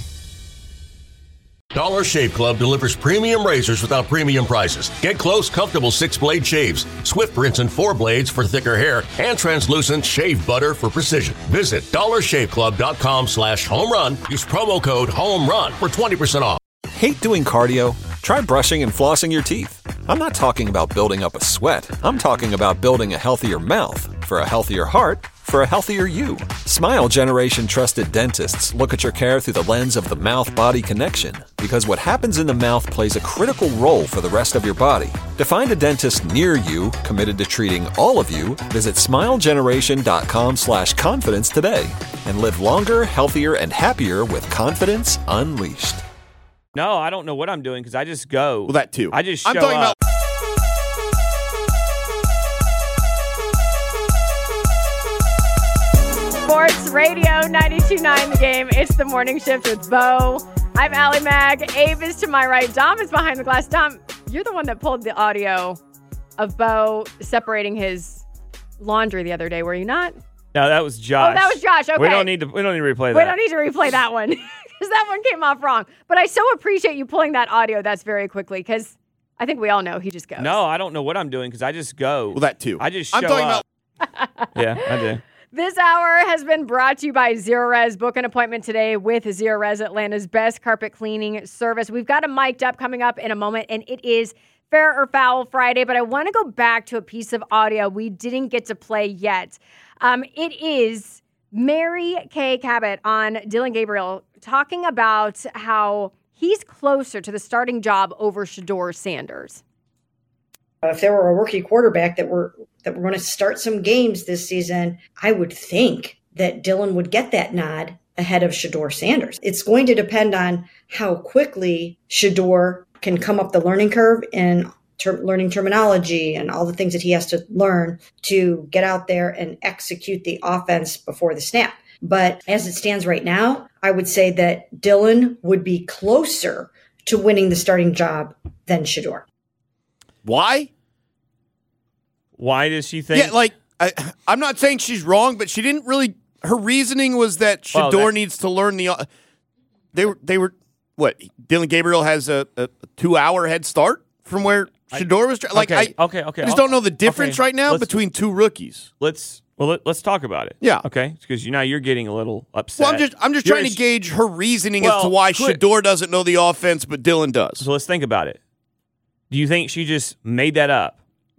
Dollar Shave Club delivers premium razors without premium prices. Get close, comfortable six-blade shaves, swift rinse and four blades for thicker hair, and translucent shave butter for precision. Visit dollarshaveclub.com slash home run. Use promo code HOMERUN for twenty percent off.
Hate doing cardio? Try brushing and flossing your teeth. I'm not talking about building up a sweat. I'm talking about building a healthier mouth for a healthier heart for a healthier you. Smile Generation trusted dentists look at your care through the lens of the mouth-body connection, because what happens in the mouth plays a critical role for the rest of your body. To find a dentist near you committed to treating all of you, visit smilegeneration.com slash confidence today and live longer, healthier, and happier with confidence unleashed.
No, I don't know what I'm doing because I just go.
Well, that too.
I just show
I'm talking
up.
about.
Sports Radio ninety-two point nine The Game. It's the morning shift with Bo. I'm Allie Mack. Abe is to my right. Dom is behind the glass. Dom, you're the one that pulled the audio of Bo separating his laundry the other day, were you not?
No, that was Josh.
Oh, that was Josh. Okay.
We don't need to. We don't need to replay that.
We don't need to replay that one because that one came off wrong. But I so appreciate you pulling that audio that's very quickly because I think we all know he just goes.
No, I don't know what I'm doing because I just go.
Well, that too.
I just show
I'm talking
up.
about.
Yeah, I do.
This hour has been brought to you by Zerorez. Book an appointment today with Zerorez, Atlanta's best carpet cleaning service. We've got a mic'd up coming up in a moment, and it is Fair or Foul Friday. But I want to go back to a piece of audio we didn't get to play yet. Um, it is Mary Kay Cabot on Dillon Gabriel talking about how he's closer to the starting job over Shedeur Sanders.
If there were a rookie quarterback that were that were going to start some games this season, I would think that Dillon would get that nod ahead of Shedeur Sanders. It's going to depend on how quickly Shedeur can come up the learning curve in ter- learning terminology and all the things that he has to learn to get out there and execute the offense before the snap. But as it stands right now, I would say that Dylan would be closer to winning the starting job than Shedeur.
Why?
Why does she think?
Yeah, like, I, I'm not saying she's wrong, but she didn't really, her reasoning was that Shedeur
Well, that-
needs to learn the, they were, they were, what, Dylan Gabriel has a, a two-hour head start from where Shedeur was, like,
okay,
I,
okay, okay.
I just don't know the difference
Okay,
right now
let's-
between two rookies.
Let's well let, let's talk about it.
Yeah.
Okay. Because you know you're getting a little upset.
Well, I'm just, I'm just
You're
trying to
sh-
gauge her reasoning as
Well,
to why
quit.
Shedeur doesn't know the offense, but Dylan does.
So let's think about it. Do you think she just made that up?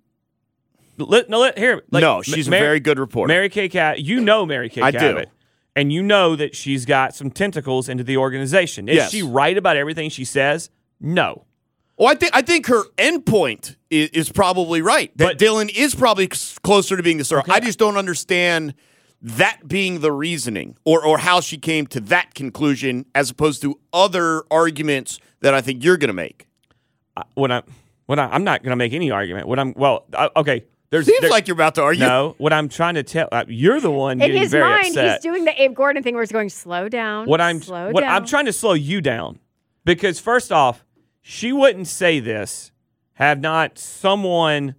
Let, no, let, here. Like,
No, she's a
Mary-
very good reporter.
Mary Kay Cat, you know Mary Kay
I do.
Cabot. And you know that she's got some tentacles into the organization. Is
Yes.
she right about everything she says? No.
Well, I think I think her endpoint is, is probably right. That
But-
Dylan is probably c- closer to being the star. I just don't understand that being the reasoning, or or how she came to that conclusion, as opposed to other arguments that I think you're going to make.
I- What I'm, what I, I'm not going to make any argument. What I'm, well, uh, okay. There's,
Seems
there-
like you're about to argue.
No, what I'm trying to tell, uh, you're the one
In
getting
his
very
mind,
upset.
he's doing the Abe Gordon thing where he's going, slow down.
What I'm
slow
what
down.
I'm trying to slow you down, because first off, she wouldn't say this have not someone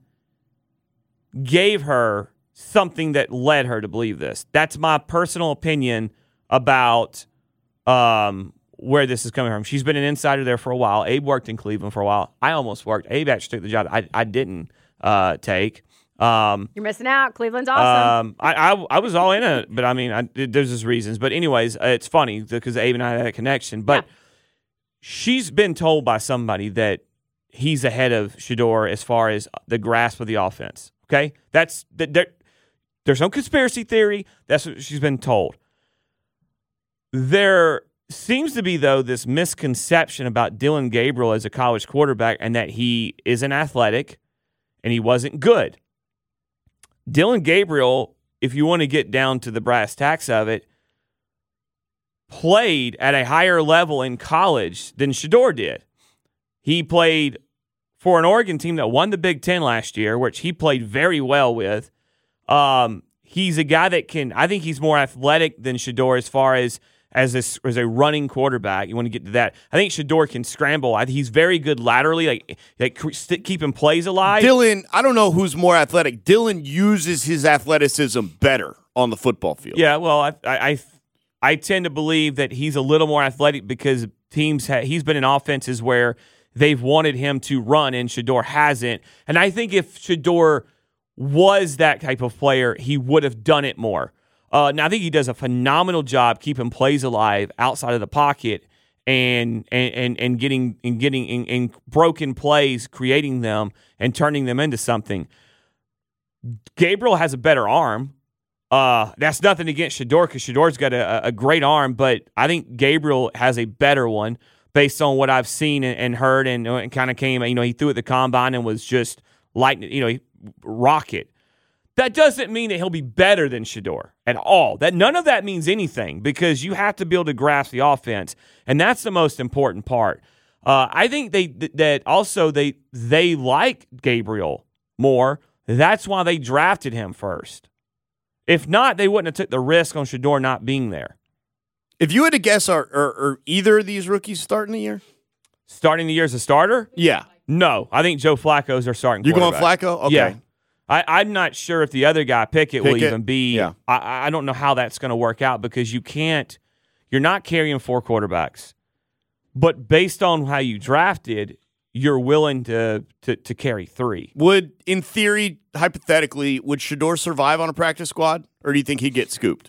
gave her something that led her to believe this. That's my personal opinion about um, where this is coming from. She's been an insider there for a while. Abe worked in Cleveland for a while. I almost worked. Abe actually took the job I, I didn't uh, take. Um,
You're missing out. Cleveland's awesome.
um, I, I I was all in it, but I mean, I, there's just reasons. But anyways, uh, it's funny because Abe and I had a connection. But
Yeah.
she's been told by somebody that he's ahead of Shedeur as far as the grasp of the offense. Okay, that's that. There, there's no conspiracy theory. That's what she's been told. There seems to be, though, this misconception about Dylan Gabriel as a college quarterback and that he isn't athletic and he wasn't good. Dylan Gabriel, if you want to get down to the brass tacks of it, played at a higher level in college than Shedeur did. He played for an Oregon team that won the Big Ten last year, which he played very well with. Um, he's a guy that can, I think he's more athletic than Shedeur as far as as, this, as a running quarterback. You want to get to that. I think Shedeur can scramble. I think he's very good laterally, like, like keeping plays alive.
Dylan, I don't know who's more athletic. Dylan uses his athleticism better on the football field.
Yeah, well, I I I, I tend to believe that he's a little more athletic because teams ha- he's been in offenses where they've wanted him to run and Shedeur hasn't. And I think if Shedeur was that type of player, he would have done it more. Uh, now I think he does a phenomenal job keeping plays alive outside of the pocket and and and, and getting and getting in, in broken plays, creating them and turning them into something. Gabriel has a better arm. Uh, that's nothing against Shedeur because Shedeur's got a, a great arm, but I think Gabriel has a better one based on what I've seen and, and heard, and, and kind of came. You know, he threw at the combine and was just lightning. You know, he, rocket. That doesn't mean that he'll be better than Shedeur at all. That none of that means anything because you have to be able to grasp the offense, and that's the most important part. Uh, I think they that also they they like Gabriel more. That's why they drafted him first. If not, they wouldn't have took the risk on Shedeur not being there.
If you had to guess, are, are, are either of these rookies starting the year?
Starting the year as a starter?
Yeah.
No, I think Joe Flacco's their starting
You going
quarterback.
Flacco? Okay.
Yeah. I, I'm not sure if the other guy, Pickett, will
Pickett,
even be.
yeah.
I, I don't know how that's going to work out because you can't, you're not carrying four quarterbacks. But based on how you drafted, you're willing to to, to carry three.
Would, in theory, hypothetically, would Shedeur survive on a practice squad, or do you think he'd get scooped?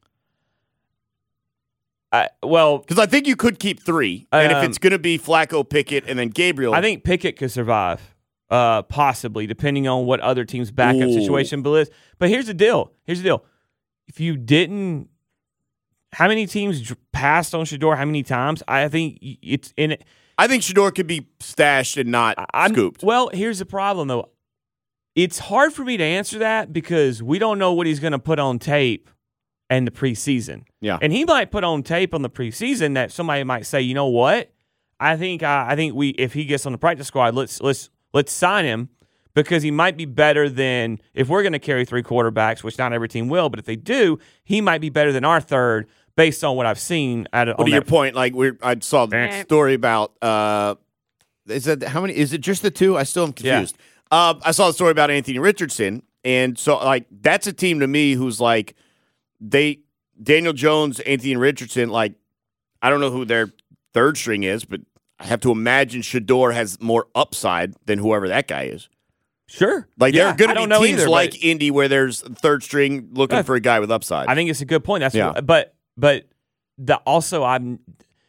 I, well,
Because I think you could keep three, and if
Um,
it's going to be Flacco, Pickett, and then Gabriel,
I think Pickett could survive, uh, possibly, depending on what other team's backup
Ooh.
situation is. But here's the deal. Here's the deal. If you didn't, how many teams dr- passed on Shedeur? How many times? I think y- it's in it.
I think Shedeur could be stashed and not
I'm,
scooped.
Well, here's the problem, though. It's hard for me to answer that because we don't know what he's going to put on tape and the preseason.
Yeah.
And he might put on tape on the preseason that somebody might say, you know what? I think uh, I think we if he gets on the practice squad, let's let's let's sign him because he might be better than if we're going to carry three quarterbacks, which not every team will, but if they do, he might be better than our third based on what I've seen. At
But to your point, like we I saw the story about uh, is that how many? Is it just the two? I still am confused. Yeah. Uh, I saw the story about Anthony Richardson, and so like that's a team to me who's like they Daniel Jones, Anthony Richardson. Like I don't know who their third string is, but I have to imagine Shador has more upside than whoever that guy is.
Sure.
Like
yeah,
there are going to be teams
either,
like Indy where there's third string looking for a guy with upside.
I think it's a good point. That's
yeah.
what, but but the also I'm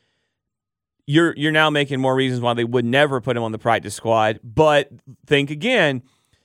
you're you're now making more reasons why they would never put him on the practice squad. But think again,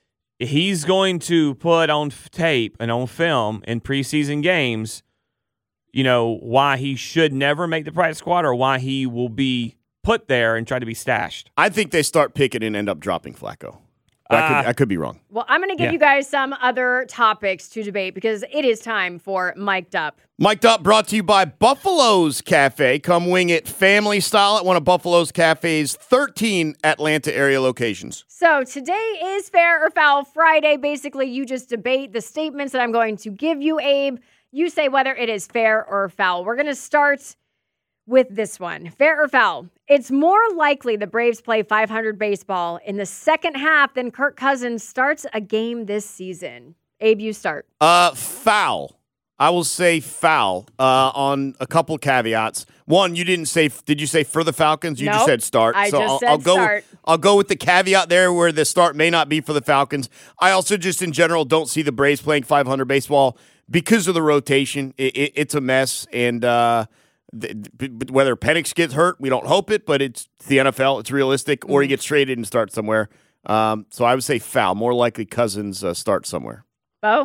he's going to put on tape and on film in preseason games, you know, why he should never make the practice squad or why he will be put there and try to be stashed.
I think they start Pickett and end up dropping Flacco. I, uh, could, I could be wrong.
Well, I'm going to give
yeah.
you guys some other topics to debate because it is time for Mic'd Up.
Mic'd Up brought to you by Buffalo's Cafe. Come wing it family style at one of Buffalo's Cafe's thirteen Atlanta area locations.
So today is Fair or Foul Friday. Basically, you just debate the statements that I'm going to give you, Abe. You say whether it is fair or foul. We're going to start with this one. Fair or foul? It's more likely the Braves play five hundred baseball in the second half than Kirk Cousins starts a game this season. Abe, you start.
Uh, foul. I will say foul uh, on a couple caveats. One, you didn't say. Did you say for the Falcons? You
nope,
just said start.
I
so
just
I'll,
said
I'll go.
start.
I'll go with the caveat there, where the start may not be for the Falcons. I also just in general don't see the Braves playing five hundred baseball because of the rotation. It, it, it's a mess, and uh, the, whether Penix gets hurt, we don't hope it, but it's the N F L. It's realistic, or he gets traded and starts somewhere. Um, so I would say foul. More likely Cousins uh, start somewhere.
Bo?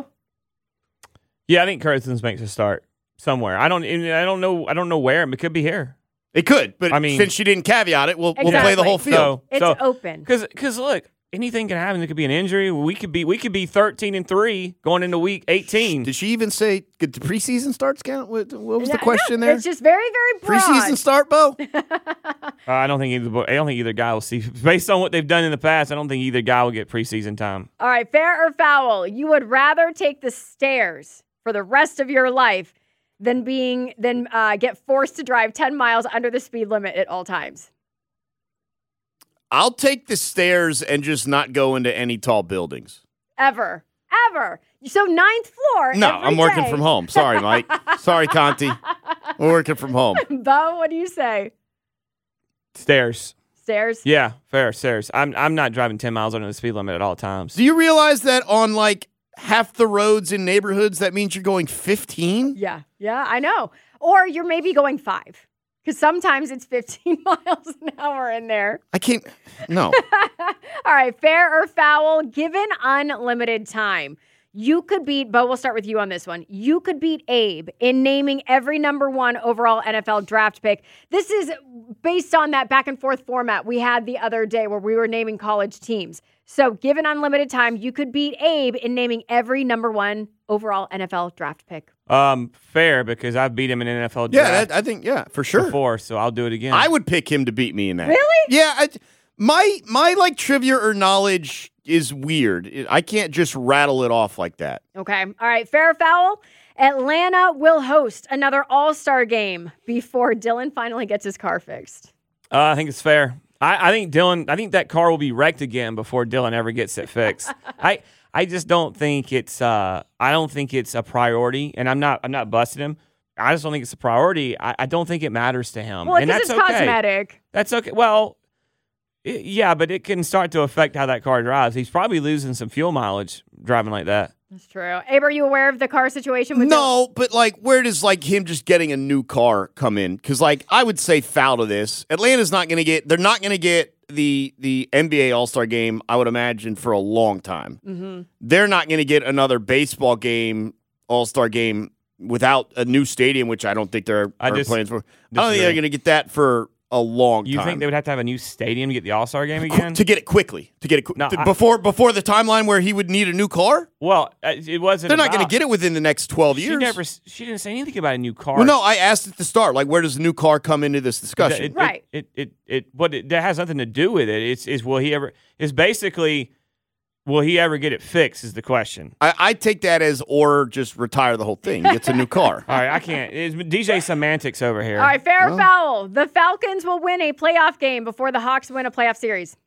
Yeah, I think Cousins makes a start somewhere. I don't. I don't know. I don't know where. It could be here.
It could, but
I mean,
since she didn't caveat it, we'll
exactly.
we'll play the whole field.
So,
it's
so,
open.
Because because look, anything can happen. It could be an injury. We could be we could be thirteen and three going into week eighteen.
Did she even say did the preseason starts count? What, what was
No,
the question
no,
there?
It's just very very broad.
Preseason start, Bo?
uh, I don't think either. I don't think either guy will see. Based on what they've done in the past, I don't think either guy will get preseason time.
All right, fair or foul? You would rather take the stairs for the rest of your life than being than uh, get forced to drive ten miles under the speed limit at all times.
I'll take the stairs and just not go into any tall buildings.
Ever. Ever. So ninth floor.
No,
every
I'm working
day.
from home. Sorry, Mike. Sorry, Conti. We're working from home.
Bo, what do you say?
Stairs.
Stairs?
Yeah, fair. Stairs. I'm I'm not driving ten miles under the speed limit at all times.
Do you realize that on like half the roads in neighborhoods, that means you're going fifteen?
Yeah. Yeah, I know. Or you're maybe going five. Because sometimes it's fifteen miles an hour in there.
I can't. No.
All right. Fair or foul? Given unlimited time, you could beat, Bo, we'll start with you on this one. You could beat Abe in naming every number one overall N F L draft pick. This is based on that back and forth format we had the other day where we were naming college teams. So given unlimited time, you could beat Abe in naming every number one overall N F L draft pick.
Um, fair, because I've beat him in an N F L
Yeah,
draft
that, I think, yeah, for sure.
before, so I'll do it again.
I would pick him to beat me in that.
Really?
Yeah. I, my, my like trivia or knowledge is weird. I can't just rattle it off like that.
Okay. All right. Fair or foul? Atlanta will host another all-star game before Dylan finally gets his car fixed.
Uh, I think it's fair. I, I think Dylan. I think that car will be wrecked again before Dylan ever gets it fixed. I I just don't think it's. Uh, I don't think it's a priority, and I'm not. I'm not busting him. I just don't think it's a priority. I, I don't think it matters to him,
Well,
and
because
that's
it's
okay.
cosmetic.
That's okay. Well, it, yeah, but it can start to affect how that car drives. He's probably losing some fuel mileage driving like that.
That's true. Abe, are you aware of the car situation with
No, but like, where does like him just getting a new car come in? Because like, I would say foul to this. Atlanta's not going to get. They're not going to get the the N B A All-Star game. I would imagine for a long time.
Mm-hmm.
They're not going to get another baseball game, All-Star game without a new stadium, which I don't think there are
I just
plans for. I don't think
disagree.
they're going to get that for a long
You
time.
think they would have to have a new stadium to get the All-Star game again?
to get it quickly? To get it qu-
No,
to-
I-
before before the timeline where he would need a new car?
Well, uh, it wasn't.
They're not going to
about-
get it within the next twelve
She
years.
never. She didn't say anything about a new car.
Well, no, I asked at the start, like, where does the new car come into this discussion?
It, it,
Right.
It it it, it what it, that has nothing to do with it. It's is will he ever? It's basically will he ever get it fixed? Is the question.
I, I take that as or just retire the whole thing. Gets a new car.
All right, I can't. It's D J semantics over here.
All right, fair or foul. The Falcons will win a playoff game before the Hawks win a playoff series.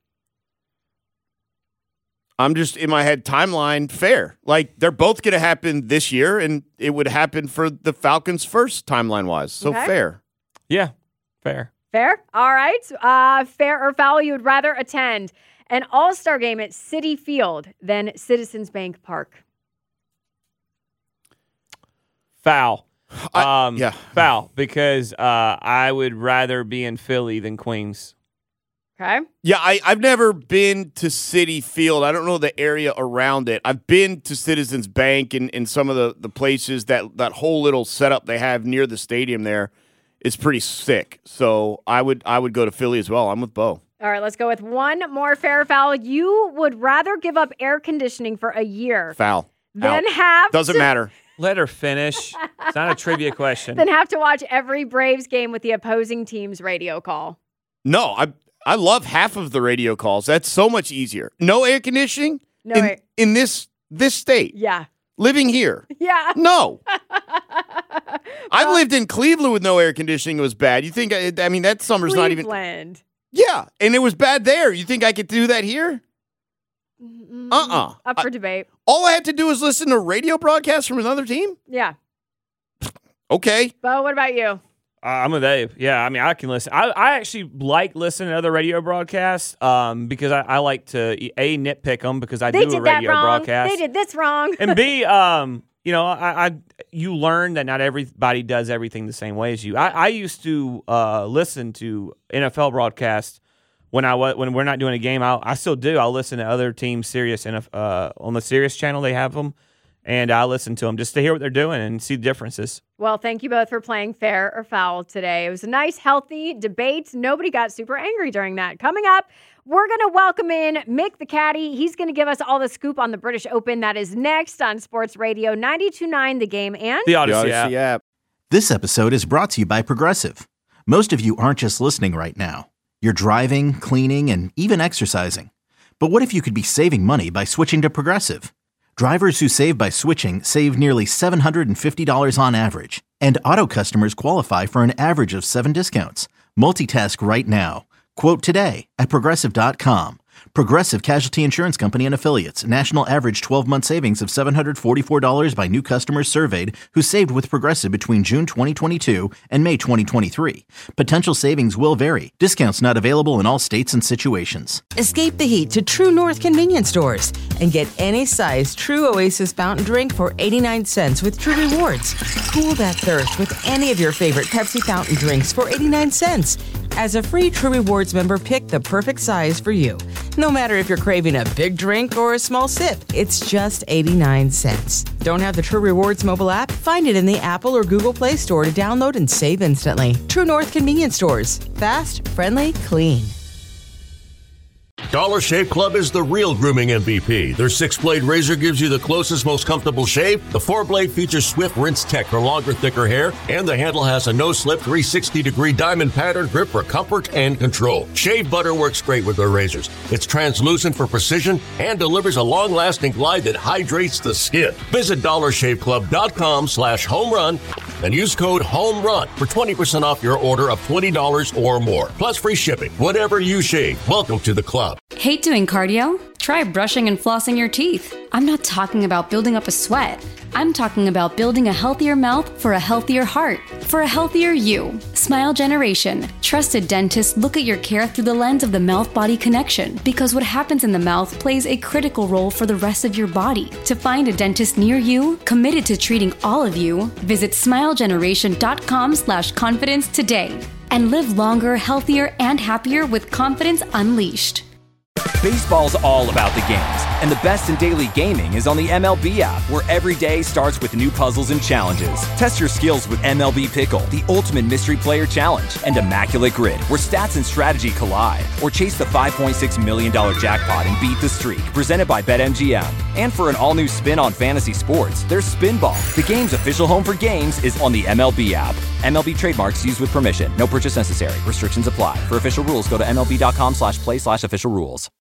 I'm just in my head timeline fair. Like they're both going to happen this year, and it would happen for the Falcons first timeline wise. So
Okay.
fair.
Yeah, fair.
Fair? All right. Uh, fair or foul, you would rather attend an All-Star game at Citi Field than Citizens Bank Park.
Foul.
I-
Um,
yeah.
foul because uh, I would rather be in Philly than Queens.
Okay?
Yeah, I, I've never been to Citi Field. I don't know the area around it. I've been to Citizens Bank and, and some of the, the places that that whole little setup they have near the stadium there is pretty sick. So I would I would go to Philly as well. I'm with Bo.
All right, let's go with one more fair or foul. You would rather give up air conditioning for a year
Foul.
than
Out.
have
Doesn't
to,
matter.
Let her finish. It's not a trivia question.
than have to watch every Braves game with the opposing team's radio call.
No, I I love half of the radio calls. That's so much easier. No air conditioning
No
in,
air-
in this this state.
Yeah.
Living here.
Yeah.
No. I've lived in Cleveland with no air conditioning. It was bad. You think, I, I mean, that summer's not even.
Cleveland.
Yeah, and it was bad there. You think I could do that here? Uh-uh.
Up for debate.
All I had to do was listen to radio broadcasts from another team?
Yeah.
Okay.
Bo, what about you?
Uh, I'm with Abe. Yeah, I mean, I can listen. I, I actually like listening to other radio broadcasts um, because I, I like to, A, nitpick them because I
They
do
did
a
that
radio
wrong.
broadcast.
They did this wrong.
And B, um, you know, I, I you learn that not everybody does everything the same way as you. I, I used to uh, listen to N F L broadcasts when I was when we're not doing a game. I I still do. I'll listen to other teams' Sirius N F L, uh, on the Sirius channel. They have them, and I listen to them just to hear what they're doing and see the differences.
Well, thank you both for playing fair or foul today. It was a nice, healthy debate. Nobody got super angry during that. Coming up, we're going to welcome in Mick the Caddy. He's going to give us all the scoop on the British Open. That is next on Sports Radio ninety-two point nine The Game and
The Odyssey,
The Odyssey
app.
app.
This episode is brought to you by Progressive. Most of you aren't just listening right now. You're driving, cleaning, and even exercising. But what if you could be saving money by switching to Progressive? Drivers who save by switching save nearly seven hundred fifty dollars on average. And auto customers qualify for an average of seven discounts. Multitask right now. Quote today at Progressive dot com. Progressive Casualty Insurance Company and Affiliates. National average twelve-month savings of seven hundred forty-four dollars by new customers surveyed who saved with Progressive between June twenty twenty-two and May twenty twenty-three. Potential savings will vary. Discounts not available in all states and situations.
Escape the heat to True North convenience stores and get any size True Oasis fountain drink for eighty-nine cents with True Rewards. Cool that thirst with any of your favorite Pepsi fountain drinks for eighty-nine cents. As a free True Rewards member, pick the perfect size for you. No matter if you're craving a big drink or a small sip, it's just eighty-nine cents. Don't have the True Rewards mobile app? Find it in the Apple or Google Play Store to download and save instantly. True North convenience stores. Fast, friendly, clean.
Dollar Shave Club is the real grooming M V P. Their six-blade razor gives you the closest, most comfortable shave. The four-blade features Swift Rinse Tech for longer, thicker hair, and the handle has a no-slip three sixty degree diamond pattern grip for comfort and control. Shave butter works great with their razors. It's translucent for precision and delivers a long-lasting glide that hydrates the skin. Visit dollar shave club dot com slash home run and use code HOMERUN for twenty percent off your order of twenty dollars or more. Plus free shipping. Whatever you shave, welcome to the club.
Hate doing cardio? Try brushing and flossing your teeth. I'm not talking about building up a sweat. I'm talking about building a healthier mouth for a healthier heart, for a healthier you. Smile Generation. Trusted dentists look at your care through the lens of the mouth-body connection because what happens in the mouth plays a critical role for the rest of your body. To find a dentist near you, committed to treating all of you, visit smile generation dot com slash confidence today and live longer, healthier, and happier with confidence unleashed.
Baseball's all about the games, and the best in daily gaming is on the M L B app, where every day starts with new puzzles and challenges. Test your skills with M L B Pickle, the ultimate mystery player challenge, and Immaculate Grid, where stats and strategy collide. Or chase the five point six million dollars jackpot and beat the streak, presented by BetMGM. And for an all-new spin on fantasy sports, there's Spinball. The game's official home for games is on the M L B app. M L B trademarks used with permission. No purchase necessary. Restrictions apply. For official rules, go to M L B dot com slash play slash official rules.